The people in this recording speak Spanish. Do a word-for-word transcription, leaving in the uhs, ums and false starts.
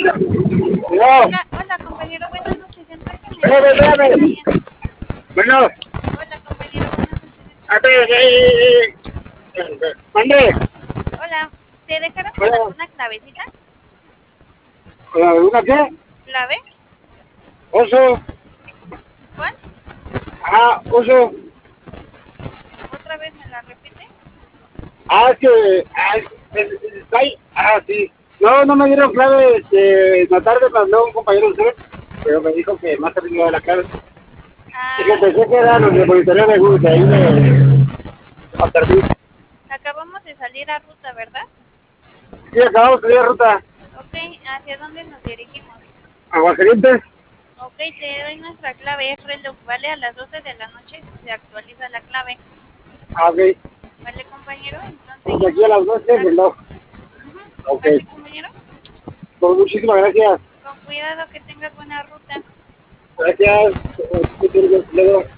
No. Hola, hola compañero, buenas noches. Entré con el... Espérame, espérame. Bueno, Hola compañero, buenas noches. a ver, eh, eh, mande. Hola, ¿te dejaron con Hola. alguna clavecita? ¿Una qué? ¿Clave? Oso. ¿Cuál? Ah, oso. ¿Otra vez me la repite? Ah, es que... Ah, es, es, ay, ah, sí. No, no me dieron clave. Este, en la tarde me habló un compañero de usted, pero me dijo que más arriba de la clave. Es que Ah, pensé que eran los de monitoreo de Google, de ahí de... a servir. acabamos de salir a ruta, ¿verdad? Sí, acabamos de salir de ruta. Ok, ¿hacia dónde nos dirigimos? Aguascalientes. Ok, te doy nuestra clave, es reloj, ¿vale? A las doce de la noche se actualiza la clave. Ah, ok. ¿Vale, compañero? Entonces De aquí seguimos a las en doce el contacto. reloj. Uh-huh. Ok. ¿Vale, compañero? Pues muchísimas gracias. Con cuidado, que tengas buena ruta. Gracias. Luego.